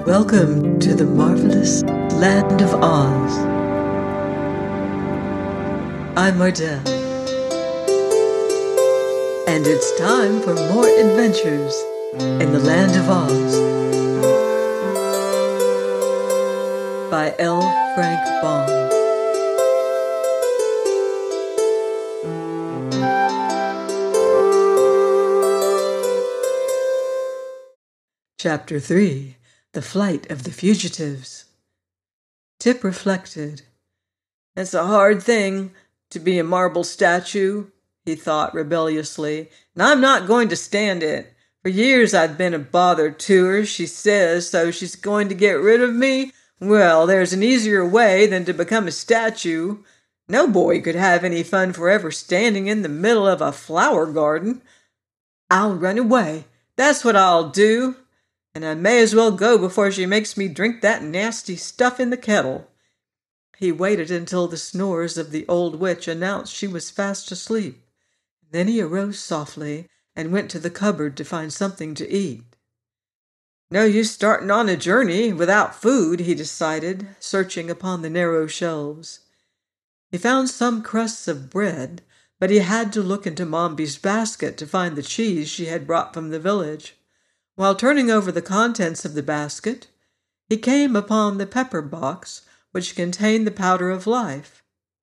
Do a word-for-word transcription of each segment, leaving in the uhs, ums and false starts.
Welcome to the marvelous land of Oz. I'm Mardell, and it's time for more adventures in the land of Oz by L. Frank Baum. Chapter three. The Flight of the Fugitives. Tip reflected. It's a hard thing to be a marble statue, he thought rebelliously, and I'm not going to stand it. For years I've been a bother to her, she says, so she's going to get rid of me? Well, there's an easier way than to become a statue. No boy could have any fun forever standing in the middle of a flower garden. I'll run away. That's what I'll do. And I may as well go before she makes me drink that nasty stuff in the kettle. He waited until the snores of the old witch announced she was fast asleep. Then he arose softly and went to the cupboard to find something to eat. No use starting on a journey without food, he decided, searching upon the narrow shelves. He found some crusts of bread, but he had to look into Mombi's basket to find the cheese she had brought from the village. While turning over the contents of the basket, he came upon the pepper box, which contained the powder of life.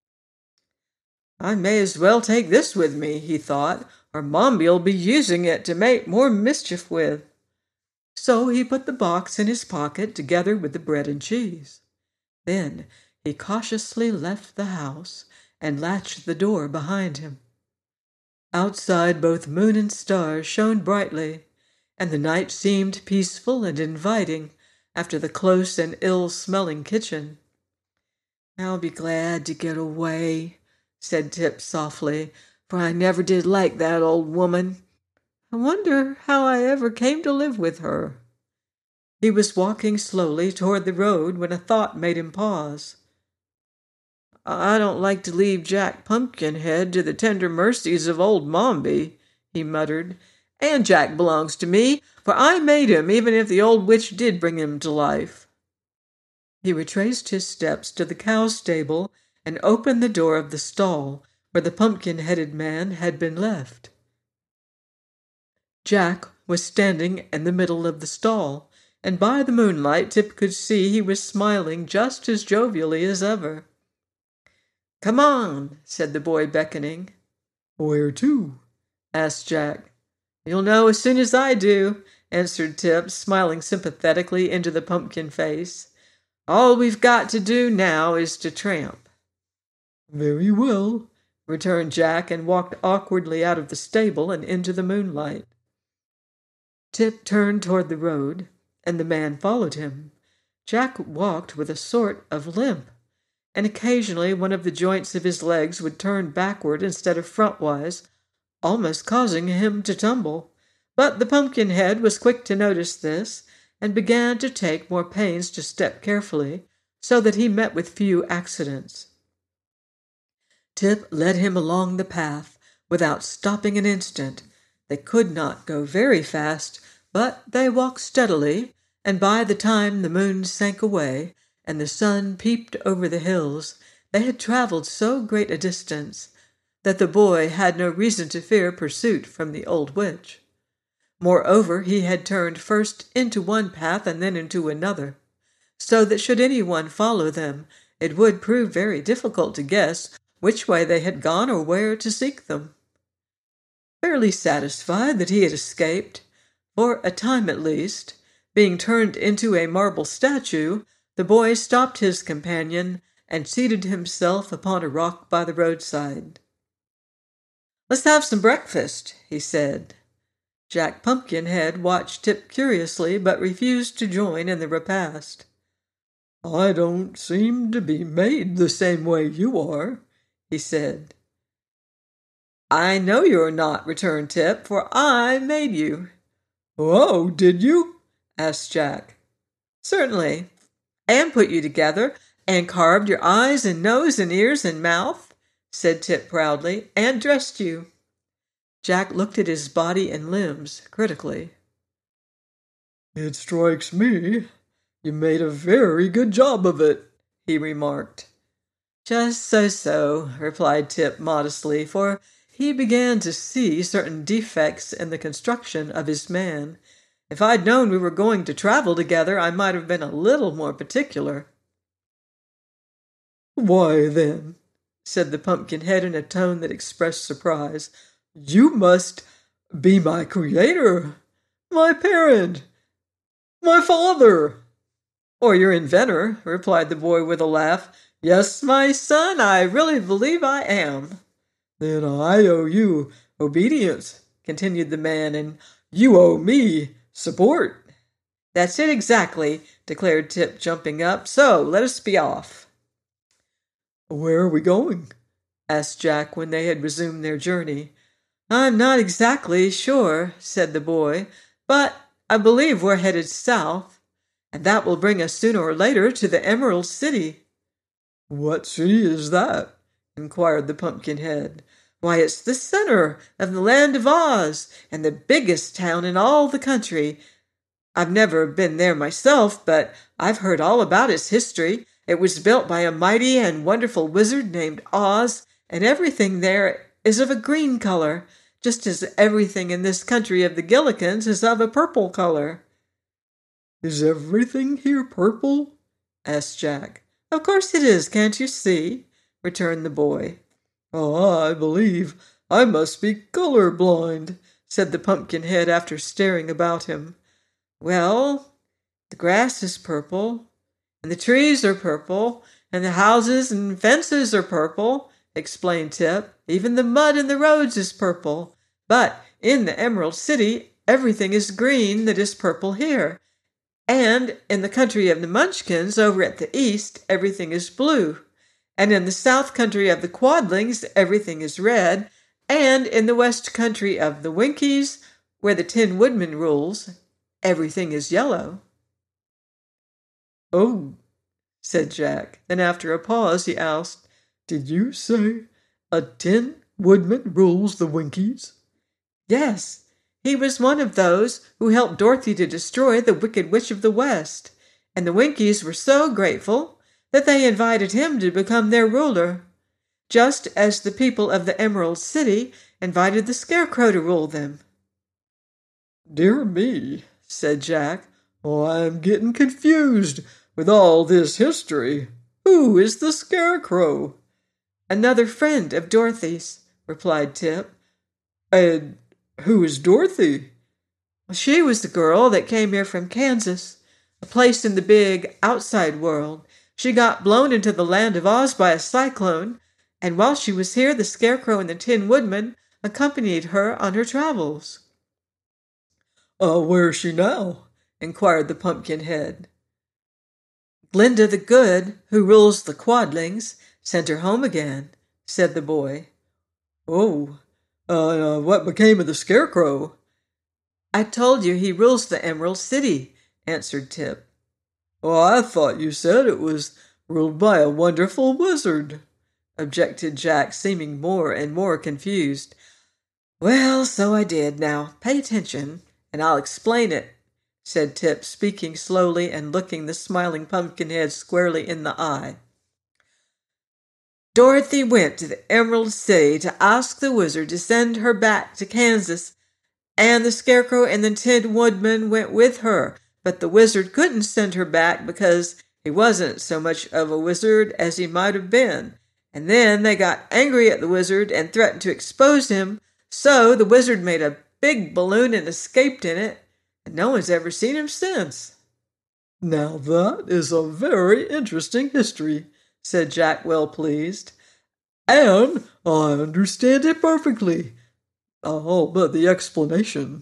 I may as well take this with me, he thought, or Mombi'll be using it to make more mischief with. So he put the box in his pocket together with the bread and cheese. Then he cautiously left the house and latched the door behind him. Outside both moon and stars shone brightly, and the night seemed peaceful and inviting after the close and ill-smelling kitchen. I'll be glad to get away, said Tip softly, for I never did like that old woman. I wonder how I ever came to live with her. He was walking slowly toward the road when a thought made him pause. I don't like to leave Jack Pumpkinhead to the tender mercies of old Mombi, he muttered. And Jack belongs to me, for I made him, even if the old witch did bring him to life. He retraced his steps to the cow stable and opened the door of the stall where the pumpkin-headed man had been left. Jack was standing in the middle of the stall, and by the moonlight Tip could see he was smiling just as jovially as ever. Come on, said the boy, beckoning. Where to? asked Jack. You'll know as soon as I do, answered Tip, smiling sympathetically into the pumpkin face. All we've got to do now is to tramp. Very well, returned Jack, and walked awkwardly out of the stable and into the moonlight. Tip turned toward the road, and the man followed him. Jack walked with a sort of limp, and occasionally one of the joints of his legs would turn backward instead of frontwise, almost causing him to tumble. But the Pumpkinhead was quick to notice this, and began to take more pains to step carefully, so that he met with few accidents. Tip led him along the path without stopping an instant. They could not go very fast, but they walked steadily, and by the time the moon sank away and the sun peeped over the hills, they had traveled so great a distance that the boy had no reason to fear pursuit from the old witch. Moreover, he had turned first into one path and then into another, so that should anyone follow them, it would prove very difficult to guess which way they had gone or where to seek them. Fairly satisfied that he had escaped, for a time at least, being turned into a marble statue, the boy stopped his companion and seated himself upon a rock by the roadside. Let's have some breakfast, he said. Jack Pumpkinhead watched Tip curiously, but refused to join in the repast. I don't seem to be made the same way you are, he said. I know you're not, returned Tip, for I made you. Oh, did you? asked Jack. Certainly, and put you together, and carved your eyes and nose and ears and mouth, said Tip proudly, and dressed you. Jack looked at his body and limbs critically. It strikes me "You made a very good job of it," he remarked. "Just so-so," replied Tip modestly, for he began to see certain defects in the construction of his man. "If I'd known we were going to travel together, I might have been a little more particular." "Why, then," said the Pumpkinhead in a tone that expressed surprise, "you must be my creator, my parent, my father." "Or your inventor," replied the boy with a laugh. "Yes, my son, I really believe I am." "Then I owe you obedience," continued the man, "and you owe me support." "That's it exactly," declared Tip, jumping up. "So let us be off." "Where are we going?" asked Jack when they had resumed their journey. "I'm not exactly sure," said the boy, "but I believe we're headed south, and that will bring us sooner or later to the Emerald City." "What city is that?" inquired the Pumpkinhead. "Why, it's the center of the land of Oz, and the biggest town in all the country. I've never been there myself, but I've heard all about its history. It was built by a mighty and wonderful wizard named Oz, and everything there is of a green color, just as everything in this country of the Gillikins is of a purple color." "Is everything here purple?" asked Jack. "Of course it is, can't you see?" returned the boy. "Oh, I believe I must be color blind," said the Pumpkinhead after staring about him. "Well, the grass is purple, and the trees are purple, and the houses and fences are purple," explained Tip. "Even the mud in the roads is purple. But in the Emerald City, everything is green that is purple here. And in the country of the Munchkins over at the east, everything is blue. And in the south country of the Quadlings, everything is red. And in the west country of the Winkies, where the Tin Woodman rules, everything is yellow." "Oh," said Jack. Then after a pause he asked, "Did you say a Tin Woodman rules the Winkies?" "Yes. He was one of those who helped Dorothy to destroy the Wicked Witch of the West, and the Winkies were so grateful that they invited him to become their ruler, just as the people of the Emerald City invited the Scarecrow to rule them." "Dear me," said Jack. "Well, I'm getting confused with all this history. Who is the Scarecrow?" "Another friend of Dorothy's," replied Tip. "And who is Dorothy?" "She was the girl that came here from Kansas, a place in the big outside world. She got blown into the land of Oz by a cyclone, and while she was here, the Scarecrow and the Tin Woodman accompanied her on her travels." "Uh, where is she now?" inquired the Pumpkinhead. "Glinda the Good, who rules the Quadlings, sent her home again," said the boy. "Oh, uh, what became of the Scarecrow?" "I told you he rules the Emerald City," answered Tip. "Oh, I thought you said it was ruled by a wonderful wizard," objected Jack, seeming more and more confused. "Well, so I did. Now, pay attention, and I'll explain it," said Tip, speaking slowly and looking the smiling Pumpkinhead squarely in the eye. "Dorothy went to the Emerald City to ask the wizard to send her back to Kansas, and the Scarecrow and the Tin Woodman went with her, but the wizard couldn't send her back because he wasn't so much of a wizard as he might have been. And then they got angry at the wizard and threatened to expose him, so the wizard made a big balloon and escaped in it, and no one's ever seen him since." "Now that is a very interesting history," said Jack, well pleased. "And I understand it perfectly. All but the explanation."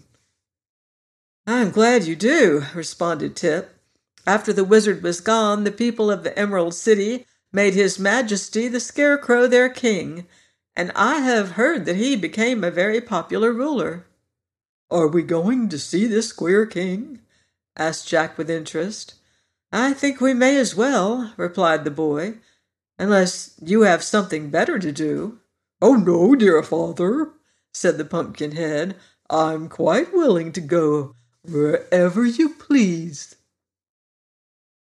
"I'm glad you do," responded Tip. "After the wizard was gone, the people of the Emerald City made His Majesty the Scarecrow their king, and I have heard that he became a very popular ruler." "Are we going to see this queer king?" asked Jack with interest. "I think we may as well," replied the boy, "unless you have something better to do." "Oh, no, dear father," said the Pumpkinhead. "I'm quite willing to go wherever you please."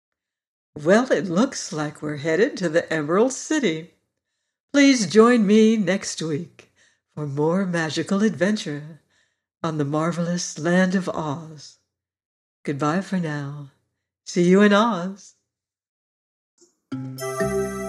Well, it looks like we're headed to the Emerald City. Please join me next week for more magical adventure on the marvelous land of Oz. Goodbye for now. See you in Oz.